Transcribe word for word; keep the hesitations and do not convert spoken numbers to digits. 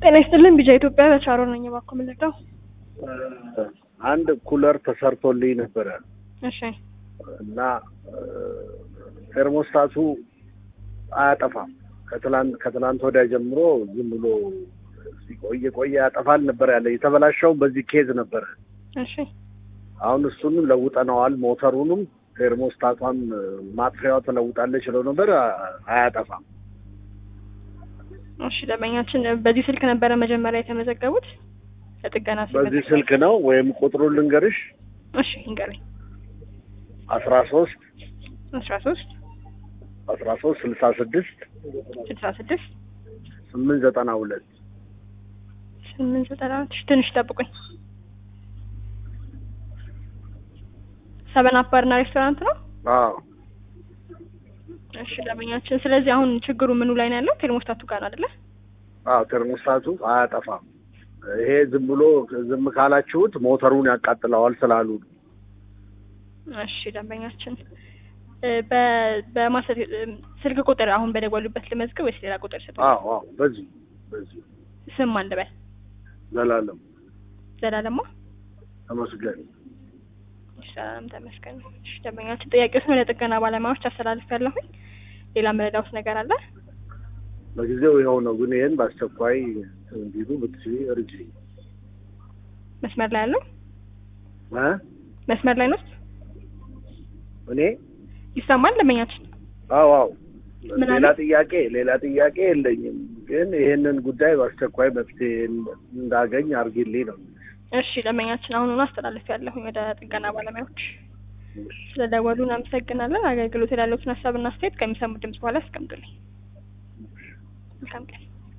ጤና ይስጥልን ቢጃ ኢትዮጵያ በቻሮ ነኝ ባኮ ምልዳው አንድ ኩለር ተሰርቶልኝ ነበር እሺ እና ቴርሞስታቱ አያጠፋም ከትላንት ከትላንት ወዲያ ጀምሮ ዝም ብሎ ሲቆይ ቆይ ያጠፋል ነበር ያለ የተበላሸው በዚህ ኬዝ ነበር እሺ አሁን እሱን ለውጠናዋል ሞተሩንም ቴርሞስታቷን ማጥፊያው ተለውጣለች ነው ነበር አያጠፋም እሺ ለማኛችን በዚህ ስልክ ነበር መጀመሪያ የተመዘገቡት ለጥገና ሲል በዚህ ስልክ ነው ወይም ቁጥሩን ልንገርሽ እሺ እንገረኝ አስራ ሶስት አስራ ሶስት አስራ ሶስት ስልሳ ስድስት ስልሳ ስድስት ስምንት ዘጠና ሁለት ስምንት ዘጠና ሁለት ትንሽ ጠብቁኝ ሰበን አፓርና ሬስቶራንት ነው አዎ እሺ ለማኛችን ስለዚህ አሁን ችግሩ ምኑ ላይ ነው ያለው ቴርሞስታቱ ጋር አይደለ አዎ ቴርሞስታቱ አያጠፋም ይሄ ዝም ብሎ ዝም ካላችሁት ሞተሩን ያቃጥለዋል ስላሉ እሺ ደንበኛችን በ በማሰት ስልክ ቁጥር አሁን በደወሉበት ልመዝገብ ወይስ ሌላ ቁጥር ሰጠው? አዎ አዎ በዚህ በዚህ ስም ማን ልበል? ዘላለም ዘላለማ ተመስገን። ሰላም ተመስገን። እሺ ደንበኛችን ጥያቄውን ወደ ጥገና ባለሙያዎች አስተላልፋለሁ። ሌላ መረዳት ነገር አለ? በጊዜው ይኸው ነው ግን ይሄን በአስቸኳይ እንዲሉ ብትይ እርጂ። መስመር ላይ ያለው እ መስመር ላይ ነው እኔ ይሰማል ደንበኛችን? አዎ አዎ ሌላ ጥያቄ ሌላ ጥያቄ የለኝም ግን ይሄንን ጉዳይ በአስቸኳይ መፍትሄ እንዳገኝ አርጊልኝ ነው። እሺ ደንበኛችን አሁን አስተላልፋለሁ ወደ ጥገና ባለሙያዎች። ስለደወሉ እናመሰግናለን። አገልግሎት ያለውን ሀሳብና አስተያየት ከሚሰሙ ድምጽ በኋላ አስቀምጡልኝ። መልካም ቀን።